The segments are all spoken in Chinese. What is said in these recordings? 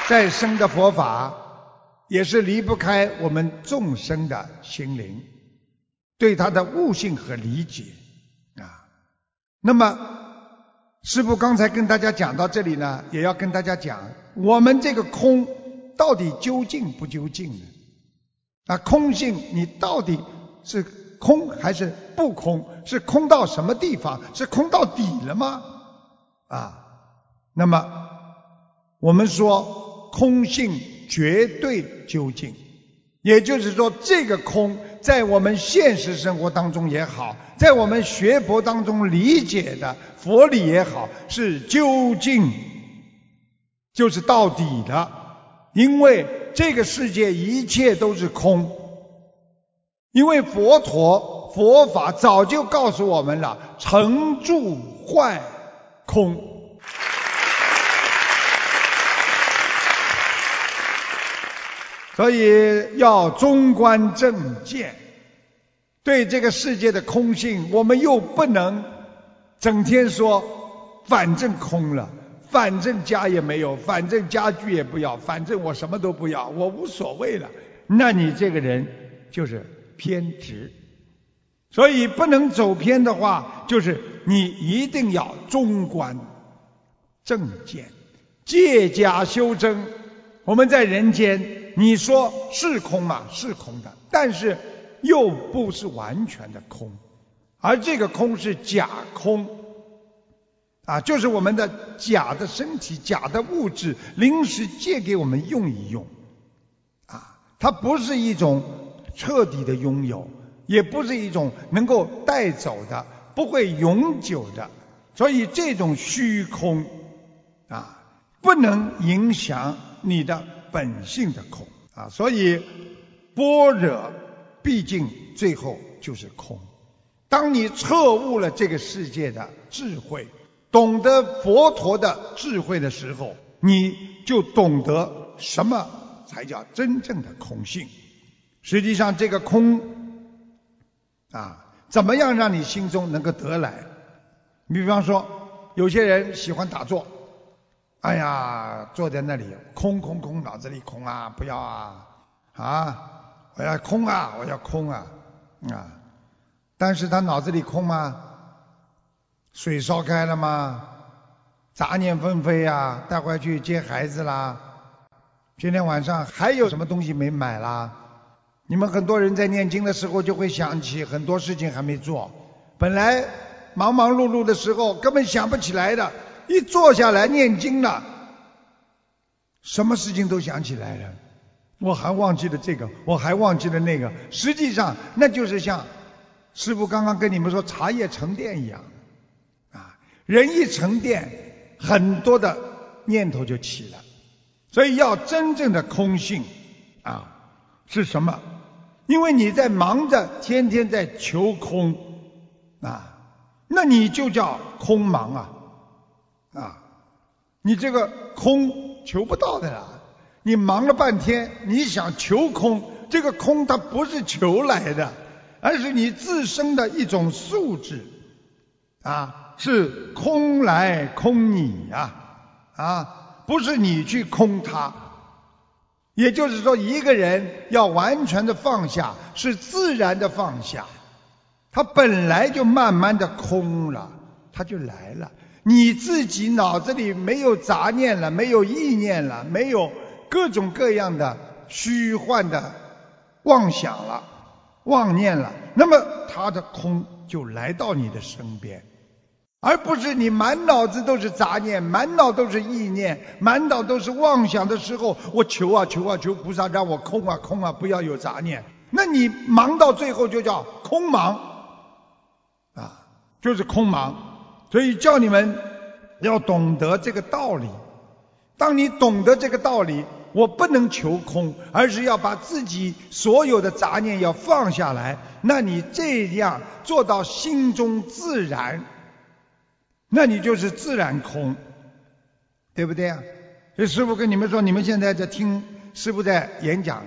再生的佛法也是离不开我们众生的心灵，对它的悟性和理解啊。那么师父刚才跟大家讲到这里呢，也要跟大家讲，我们这个空到底究竟不究竟呢？啊，空性你到底是空还是不空？是空到什么地方？是空到底了吗？啊，那么我们说空性绝对究竟，也就是说这个空在我们现实生活当中也好，在我们学佛当中理解的佛理也好，是究竟，就是到底的。因为这个世界一切都是空，因为佛法早就告诉我们了，成住坏空。所以要中观正见，对这个世界的空性，我们又不能整天说反正空了，反正家也没有，反正家具也不要，反正我什么都不要，我无所谓了。那你这个人就是偏执。所以不能走偏的话，就是你一定要中观正见，戒假修真。我们在人间，你说是空嘛，是空的，但是又不是完全的空，而这个空是假空啊，就是我们的假的身体、假的物质临时借给我们用一用啊，它不是一种彻底的拥有，也不是一种能够带走的，不会永久的。所以这种虚空啊，不能影响你的本性的空啊。所以般若毕竟最后就是空。当你彻悟了这个世界的智慧，懂得佛陀的智慧的时候，你就懂得什么才叫真正的空性。实际上这个空啊，怎么样让你心中能够得来？你比方说有些人喜欢打坐，哎呀，坐在那里空，脑子里空啊，不要啊，我要空啊，我要空啊，但是他脑子里空吗？水烧开了吗？杂念纷飞啊，带回去接孩子啦，今天晚上还有什么东西没买啦？你们很多人在念经的时候就会想起很多事情还没做，本来忙忙碌碌的时候根本想不起来的，一坐下来念经了，什么事情都想起来了。我还忘记了这个，我还忘记了那个，实际上那就是像师父刚刚跟你们说茶叶沉淀一样啊，人一沉淀，很多的念头就起了。所以要真正的空性啊，是什么？因为你在忙着天天在求空啊，那你就叫空忙啊，你这个空求不到的啦。你忙了半天，你想求空，这个空它不是求来的，而是你自身的一种素质啊，是空来空你不是你去空它。也就是说，一个人要完全的放下，是自然的放下，他本来就慢慢的空了，他就来了。你自己脑子里没有杂念了，没有意念了，没有各种各样的虚幻的妄想了、妄念了，那么他的空就来到你的身边。而不是你满脑子都是杂念，满脑都是意念，满脑都是妄想的时候，我求菩萨让我空啊，不要有杂念。那你忙到最后就叫空忙就是空忙。所以叫你们要懂得这个道理。当你懂得这个道理，我不能求空，而是要把自己所有的杂念要放下来，那你这样做到心中自然，那你就是自然空，对不对啊？所以师父跟你们说，你们现在在听师父在演讲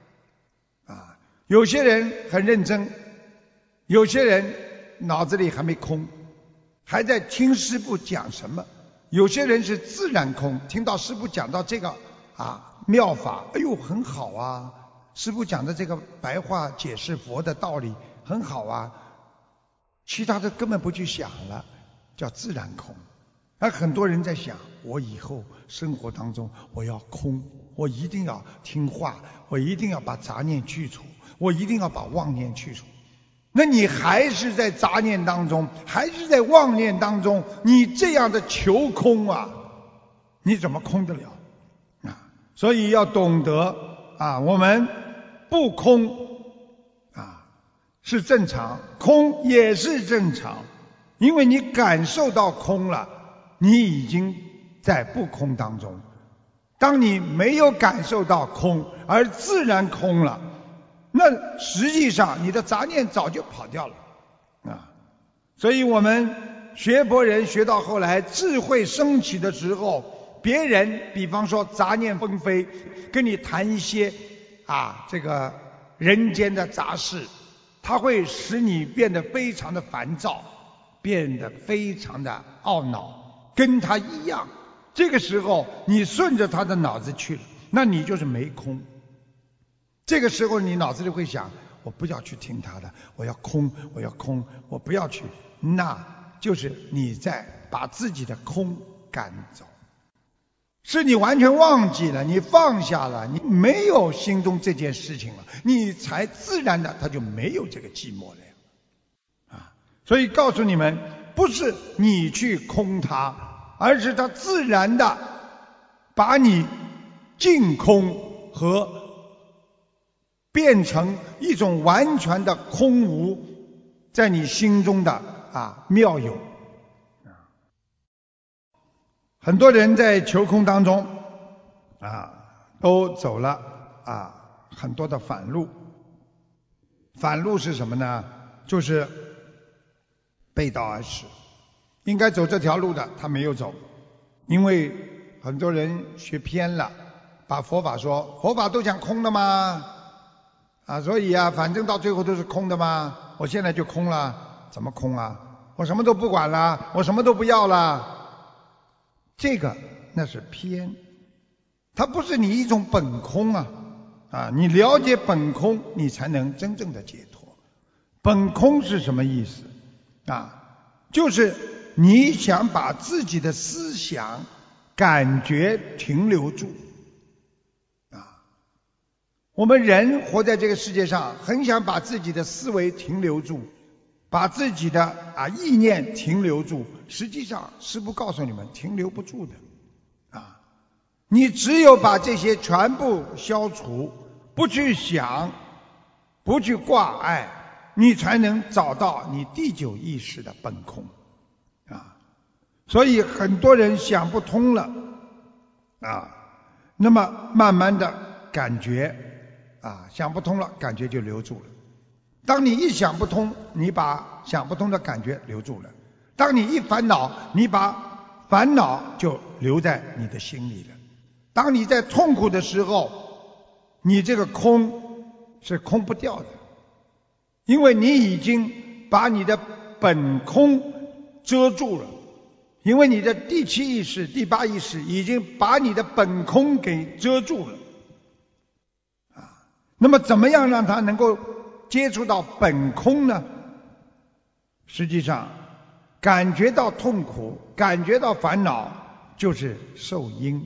有些人很认真，有些人脑子里还没空，还在听师父讲什么。有些人是自然空，听到师父讲到这个妙法，哎呦很好啊，师父讲的这个白话解释佛的道理很好啊，其他的根本不去想了，叫自然空。而很多人在想，我以后生活当中我要空，我一定要听话，我一定要把杂念去除，我一定要把妄念去除。那你还是在杂念当中，还是在妄念当中，你这样的求空啊，你怎么空得了啊？所以要懂得我们不空是正常，空也是正常，因为你感受到空了，你已经在不空当中。当你没有感受到空，而自然空了，那实际上你的杂念早就跑掉了所以我们学佛人学到后来智慧升起的时候，别人比方说杂念纷飞，跟你谈一些这个人间的杂事，它会使你变得非常的烦躁，变得非常的懊恼，跟他一样。这个时候你顺着他的脑子去了，那你就是没空。这个时候你脑子里会想，我不要去听他的，我要空，我要空，我不要去，那就是你在把自己的空赶走，是你完全忘记了，你放下了，你没有心中这件事情了，你才自然的他就没有这个寂寞了所以告诉你们，不是你去空它，而是它自然的把你净空和变成一种完全的空无，在你心中的妙有很多人在求空当中都走了很多的反路。反路是什么呢？就是背道而驰。应该走这条路的他没有走，因为很多人学偏了，把佛法说佛法都讲空的嘛所以反正到最后都是空的嘛，我现在就空了，怎么空啊？我什么都不管了，我什么都不要了。这个那是偏，它不是你一种本空你了解本空，你才能真正的解脱。本空是什么意思就是你想把自己的思想感觉停留住我们人活在这个世界上，很想把自己的思维停留住，把自己的意念停留住，实际上师父告诉你们，停留不住的你只有把这些全部消除，不去想，不去挂碍，你才能找到你第九意识的本空所以很多人想不通了那么慢慢的感觉想不通了，感觉就留住了。当你一想不通，你把想不通的感觉留住了。当你一烦恼，你把烦恼就留在你的心里了。当你在痛苦的时候，你这个空是空不掉的，因为你已经把你的本空遮住了，因为你的第七意识、第八意识已经把你的本空给遮住了那么怎么样让它能够接触到本空呢？实际上感觉到痛苦，感觉到烦恼，就是受因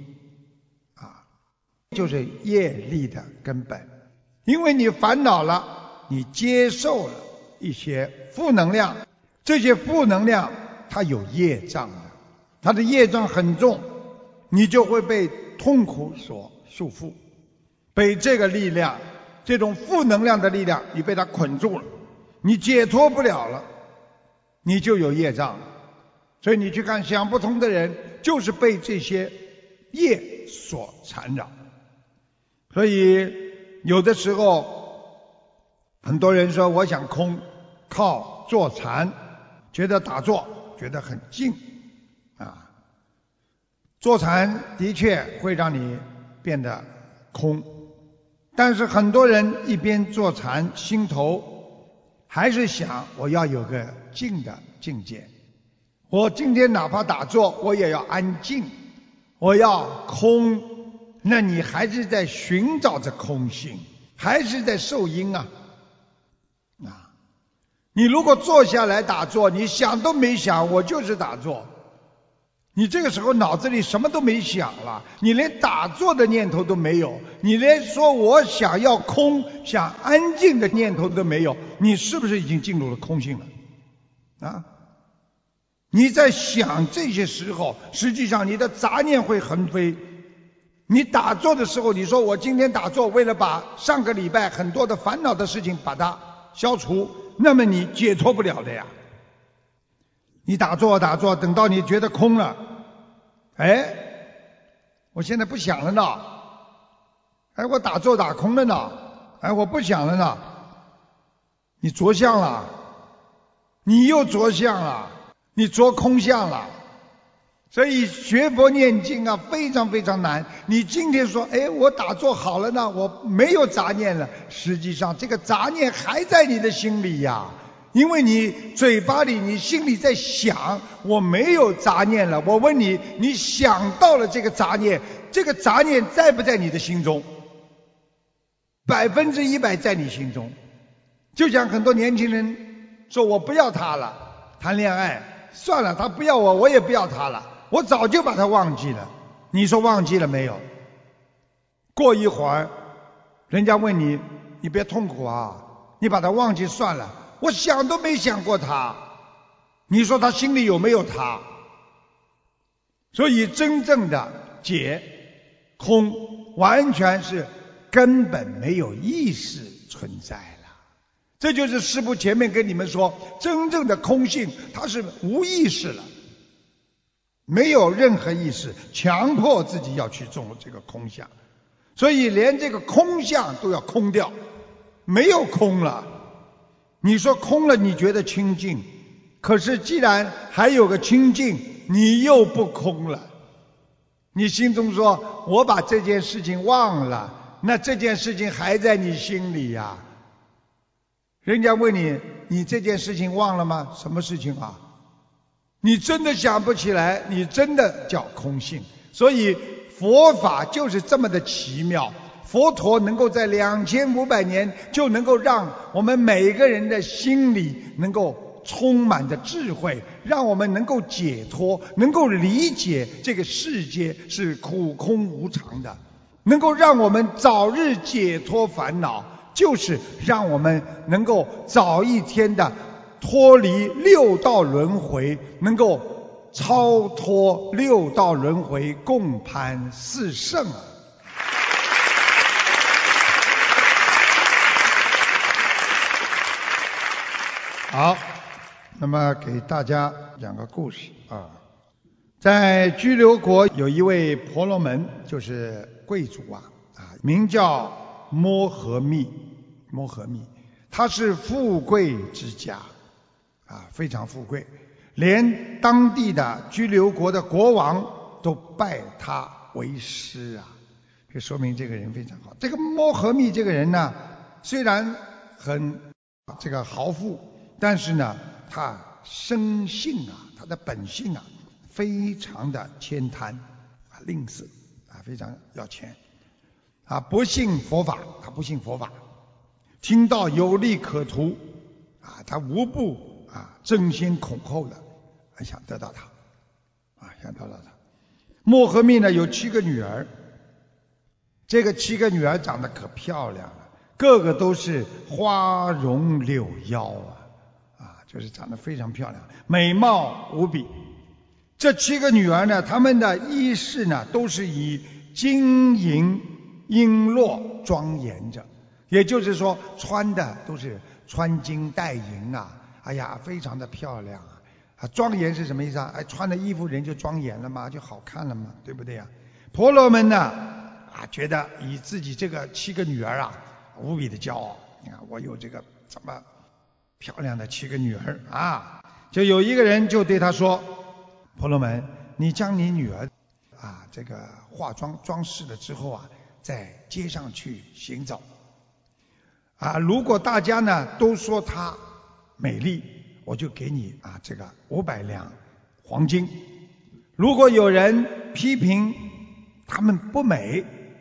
就是业力的根本。因为你烦恼了，你接受了一些负能量，这些负能量它有业障的，它的业障很重，你就会被痛苦所束缚，被这个力量，这种负能量的力量，你被它捆住了，你解脱不了了，你就有业障。所以你去看想不通的人，就是被这些业所缠绕。所以有的时候很多人说我想空，靠坐禅，觉得打坐觉得很静坐禅的确会让你变得空，但是很多人一边坐禅，心头还是想我要有个静的境界，我今天哪怕打坐我也要安静，我要空， 那你还是在寻找着空性，还是在受因啊。你如果坐下来打坐，你想都没想，我就是打坐，你这个时候脑子里什么都没想了，你连打坐的念头都没有，你连说我想要空想安静的念头都没有，你是不是已经进入了空性了？你在想这些时候，实际上你的杂念会横飞。你打坐的时候，你说我今天打坐为了把上个礼拜很多的烦恼的事情把它消除，那么你解脱不了的呀。你打坐，等到你觉得空了，我现在不想了呢，我打坐打空了呢，我不想了呢，你着相了，你又着相了，你着空相了。所以学佛念经啊，非常非常难。你今天说我打坐好了呢，我没有杂念了，实际上这个杂念还在你的心里呀。因为你嘴巴里你心里在想我没有杂念了，我问你，你想到了这个杂念，这个杂念在不在你的心中？100%在你心中。就像很多年轻人说我不要他了，谈恋爱算了，他不要我，我也不要他了，我早就把他忘记了。你说忘记了没有？过一会儿人家问你，你别痛苦啊，你把他忘记算了，我想都没想过他，你说他心里有没有他？所以真正的解空完全是根本没有意识存在了。这就是师父前面跟你们说，真正的空性它是无意识了，没有任何意识，强迫自己要去种这个空相，所以连这个空相都要空掉，没有空了。你说空了你觉得清净，可是既然还有个清净，你又不空了。你心中说我把这件事情忘了，那这件事情还在你心里呀。人家问你，你这件事情忘了吗？什么事情啊？你真的想不起来，你真的叫空性。所以佛法就是这么的奇妙，佛陀能够在2500年就能够让我们每个人的心里能够充满着智慧，让我们能够解脱，能够理解这个世界是苦空无常的，能够让我们早日解脱烦恼，就是让我们能够早一天的脱离六道轮回，能够超脱六道轮回，共攀四圣。好，那么给大家讲个故事啊。在居留国有一位婆罗门，就是贵族名叫摩诃密。他是富贵之家非常富贵，连当地的居留国的国王都拜他为师这说明这个人非常好。这个摩诃密这个人呢，虽然很这个豪富，但是呢他生性他的本性非常的悭贪吝啬非常要钱不信佛法，他不信佛法，听到有利可图他无不争先恐后的想得到他摩诃密呢有7个女儿，这个7个女儿长得可漂亮了，个个都是花容柳腰就是长得非常漂亮，美貌无比。这7个女儿呢，她们的衣饰呢都是以金银璎珞庄严着，也就是说穿的都是穿金戴银非常的漂亮庄严是什么意思穿的衣服人就庄严了嘛，就好看了嘛，对不对婆罗门呢觉得以自己这个7个女儿无比的骄傲，我有这个这么漂亮的7个女儿就有一个人就对他说，婆罗门，你将你女儿这个化妆装饰了之后在街上去行走如果大家呢都说她美丽，我就给你这个500两黄金，如果有人批评她们不美，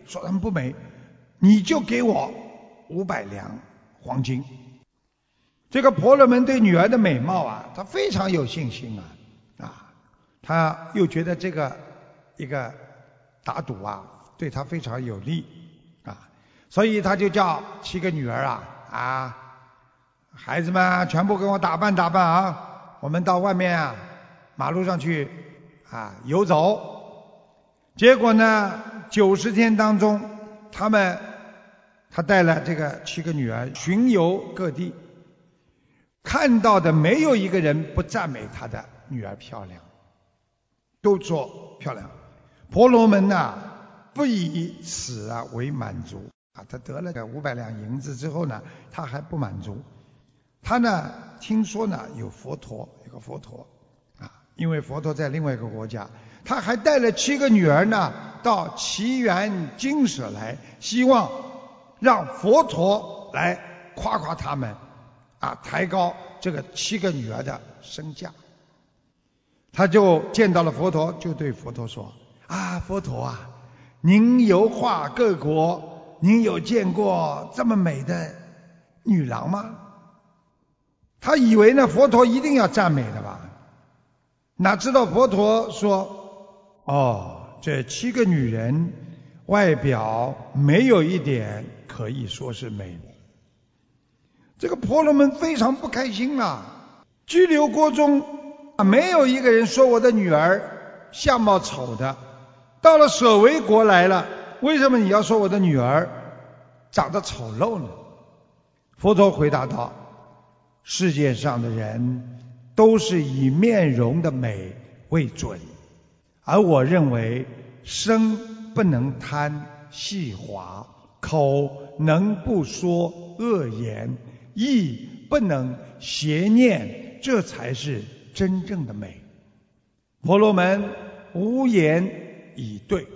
说他们不美，你就给我500两黄金。这个婆罗门对女儿的美貌啊，他非常有信心他又觉得这个一个打赌啊，对他非常有利所以他就叫7个女儿孩子们全部给我打扮打扮我们到外面马路上去游走。结果呢90天当中，他带了这个7个女儿巡游各地，看到的没有一个人不赞美他的女儿漂亮，都说漂亮。婆罗门不以此为满足他得了500两银子之后呢，他还不满足。他呢听说呢有一个佛陀因为佛陀在另外一个国家，他还带了7个女儿呢到祇园精舍来，希望让佛陀来夸夸他们抬高这个7个女儿的身价。他就见到了佛陀，就对佛陀说佛陀您游化各国，您有见过这么美的女郎吗？他以为呢佛陀一定要赞美的吧，哪知道佛陀说这7个女人外表没有一点可以说是美的。这个婆罗门非常不开心拘留国中没有一个人说我的女儿相貌丑的，到了舍卫国来了，为什么你要说我的女儿长得丑陋呢？佛陀回答道，世界上的人都是以面容的美为准，而我认为身不能贪细滑，口能不说恶言，意不能邪念，这才是真正的美。婆罗门无言以对。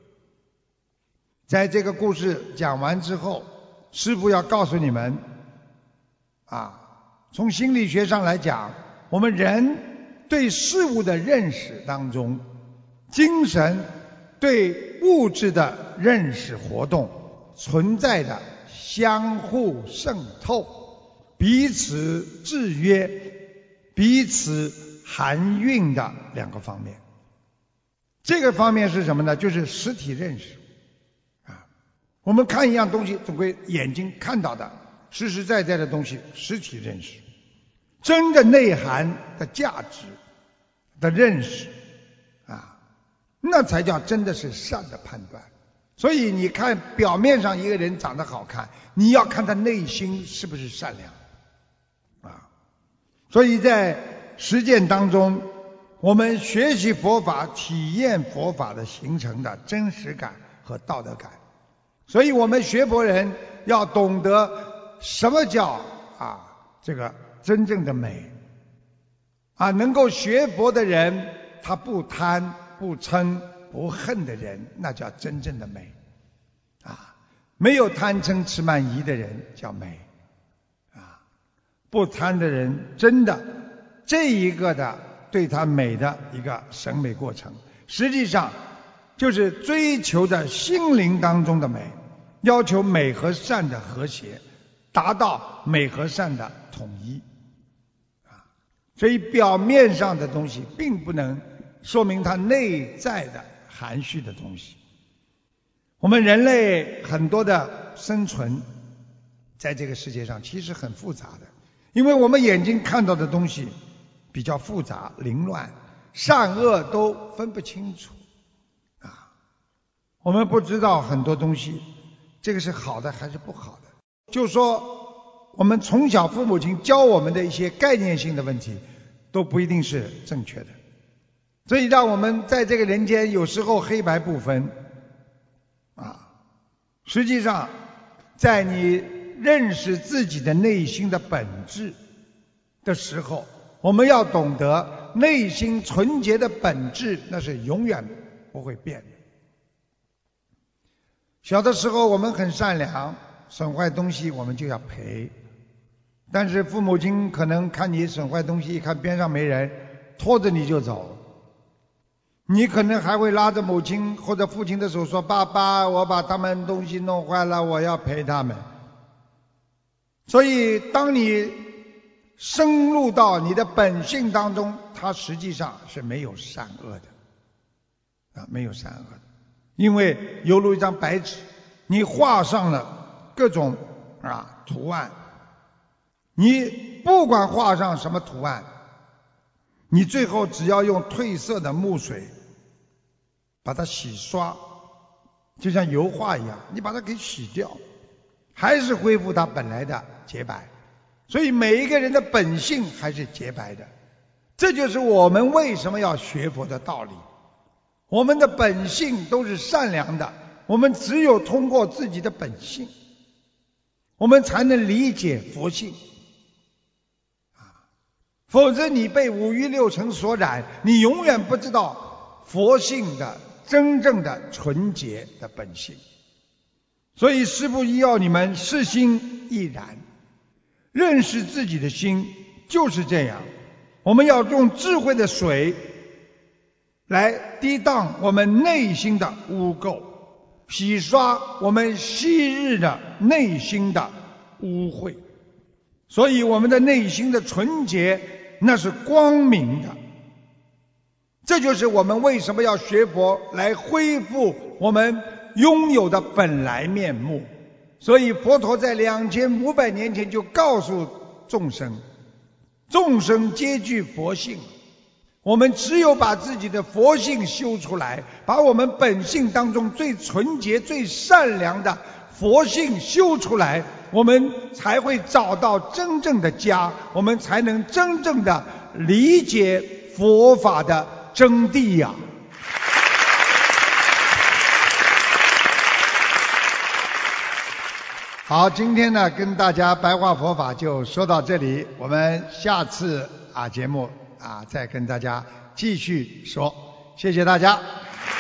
在这个故事讲完之后，师父要告诉你们从心理学上来讲，我们人对事物的认识当中，精神对物质的认识活动存在的相互渗透、彼此制约、彼此含蕴的2个方面。这个方面是什么呢？就是实体认识我们看一样东西，总归眼睛看到的实实在在的东西，实体认识。真的内涵的价值的认识那才叫真的是善的判断。所以你看表面上一个人长得好看，你要看他内心是不是善良所以在实践当中，我们学习佛法，体验佛法的形成的真实感和道德感。所以我们学佛人要懂得什么叫这个真正的美能够学佛的人，他不贪不嗔不恨的人，那叫真正的美没有贪嗔痴慢疑的人叫美不贪的人，真的这一个的对他美的一个审美过程，实际上就是追求的心灵当中的美，要求美和善的和谐，达到美和善的统一所以表面上的东西并不能说明它内在的含蓄的东西。我们人类很多的生存在这个世界上其实很复杂的，因为我们眼睛看到的东西比较复杂凌乱，善恶都分不清楚我们不知道很多东西这个是好的还是不好的。就说我们从小父母亲教我们的一些概念性的问题都不一定是正确的，所以让我们在这个人间有时候黑白不分实际上在你认识自己的内心的本质的时候，我们要懂得内心纯洁的本质那是永远不会变的。小的时候我们很善良，损坏东西我们就要赔，但是父母亲可能看你损坏东西，看边上没人，拖着你就走。 你可能还会拉着母亲或者父亲的手说：“爸爸，我把他们东西弄坏了，我要赔他们。”所以，当你深入到你的本性当中，它实际上是没有善恶的，没有善恶的，因为犹如一张白纸，你画上了各种图案，你不管画上什么图案，你最后只要用褪色的木水把它洗刷，就像油画一样，你把它给洗掉，还是恢复它本来的洁白。所以每一个人的本性还是洁白的，这就是我们为什么要学佛的道理。我们的本性都是善良的，我们只有通过自己的本性，我们才能理解佛性。否则你被五欲六尘所染，你永远不知道佛性的真正的纯洁的本性。所以师父要你们是心亦然，认识自己的心就是这样。我们要用智慧的水来涤荡我们内心的污垢，洗刷我们昔日的内心的污秽。所以我们的内心的纯洁那是光明的。这就是我们为什么要学佛，来恢复我们拥有的本来面目。所以佛陀在2500年前就告诉众生，众生皆具佛性，我们只有把自己的佛性修出来，把我们本性当中最纯洁最善良的佛性修出来，我们才会找到真正的家，我们才能真正的理解佛法的真谛呀。好，今天呢跟大家白话佛法就说到这里，我们下次节目再跟大家继续说，谢谢大家。